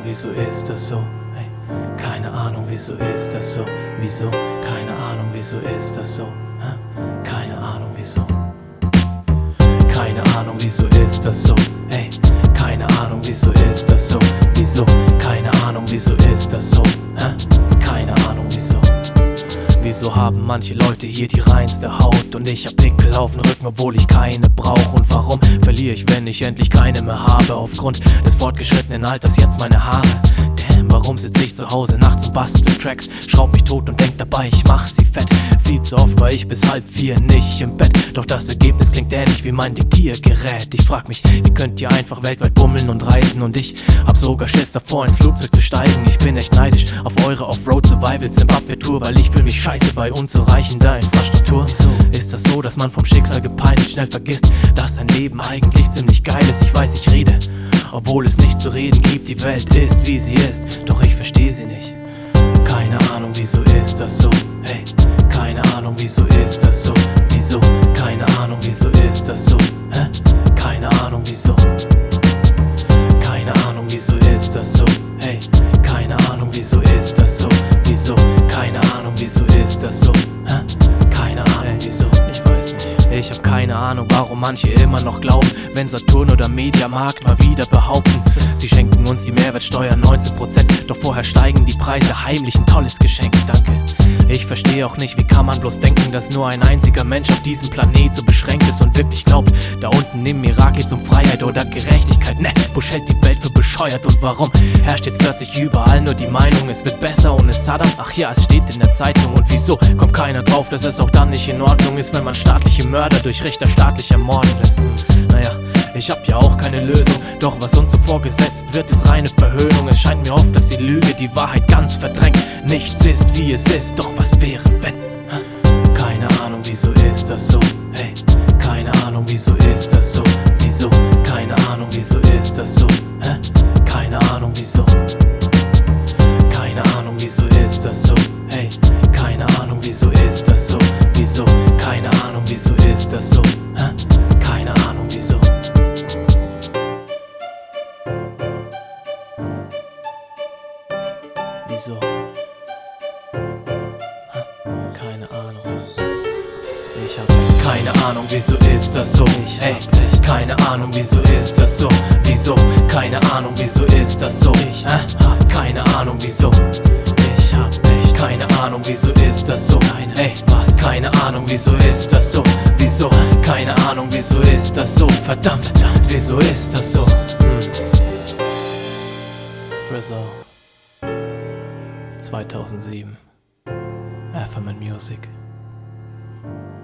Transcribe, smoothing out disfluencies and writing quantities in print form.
wieso ist das so? Hey, keine Ahnung, wieso ist das so? Wieso? Keine Ahnung, wieso ist das so? Keine Ahnung, wieso? Keine Ahnung, wieso ist das so? Hey, keine Ahnung, wieso ist das so? Wieso? Keine Ahnung, wieso ist das so? Keine Ahnung, wieso? Wieso haben manche Leute hier die reinste Haut und ich hab Pickel auf dem Rücken, obwohl ich keine brauch? Und warum verliere ich, wenn ich endlich keine mehr habe? Aufgrund des fortgeschrittenen Alters jetzt meine Haare. Damn, warum sitz ich zu Hause nachts und bastel Tracks? Schraub mich tot und denk dabei, ich mach sie fett. Viel zu oft war ich bis 3:30 nicht im Bett. Doch das Ergebnis klingt ähnlich wie mein Diktiergerät. Ich frag mich, wie könnt ihr einfach weltweit bummeln und reisen? Und ich hab sogar Schiss davor, ins Flugzeug zu steigen. Ich bin echt neidisch auf eure Offroad-Survival-Zimbabwe-Tour, weil ich fühl mich scheiße bei unzureichender Infrastruktur. Wieso ist das so, dass man vom Schicksal gepeinigt schnell vergisst, dass ein Leben eigentlich ziemlich geil ist? Ich weiß, ich rede, obwohl es nichts zu reden gibt. Die Welt ist, wie sie ist, doch ich versteh sie nicht. Keine Ahnung, wieso ist das so? Hey, keine Ahnung, wieso ist das so? Wieso? Keine Ahnung, wieso ist das so? Keine Ahnung, wieso? Keine Ahnung, wieso ist das so? Hey, keine Ahnung, wieso ist das so? Wieso? Keine Ahnung, wieso ist das so? Keine Ahnung, wieso? Ich weiß nicht. Ich hab keine Ahnung, warum manche immer noch glauben, wenn Saturn oder Mediamarkt mal wieder behaupten, sie schenken uns die Mehrwertsteuer 19%, doch vorher steigen die Preise heimlich. Ein tolles Geschenk, danke. Ich verstehe auch nicht, wie kann man bloß denken, dass nur ein einziger Mensch auf diesem Planet so beschränkt ist und wirklich glaubt, da unten im Irak geht's um Freiheit oder Gerechtigkeit. Ne, Bush hält die Welt für bescheuert. Und warum herrscht jetzt plötzlich überall nur die Meinung, es wird besser ohne Saddam? Ach ja, es steht in der Zeitung. Und wieso kommt keiner drauf, dass es auch dann nicht in Ordnung ist, wenn man staatliche Mörder durch Richter staatlich ermorden lässt? Naja, ich hab ja auch keine Lösung, doch was uns so vorgesetzt wird, ist reine Verhöhnung. Es scheint mir oft, dass die Lüge die Wahrheit ganz verdrängt. Nichts ist, wie es ist, doch was wäre, wenn? Keine Ahnung, wieso ist das so? Hey, keine Ahnung, wieso ist das so? Wieso? Keine Ahnung, wieso ist das so? Keine Ahnung, wieso? Keine Ahnung, wieso ist das so? Hey, keine Ahnung, wieso ist das so? Wieso? Keine Ahnung, wieso ist das so? Keine Ahnung, wieso? Wieso? Keine Ahnung. Ich hab keine Ahnung, wieso ist das so? Ey, keine Ahnung, wieso ist das so? Wieso? Keine Ahnung, wieso ist das so? Keine Ahnung, wieso? Ich hab echt keine Ahnung, wieso ist das so? Ey, was? Keine Ahnung, wieso ist das so? Wieso? Keine Ahnung, wieso ist das so? Verdammt, wieso ist das so? Rizzo 2007 FMN Music.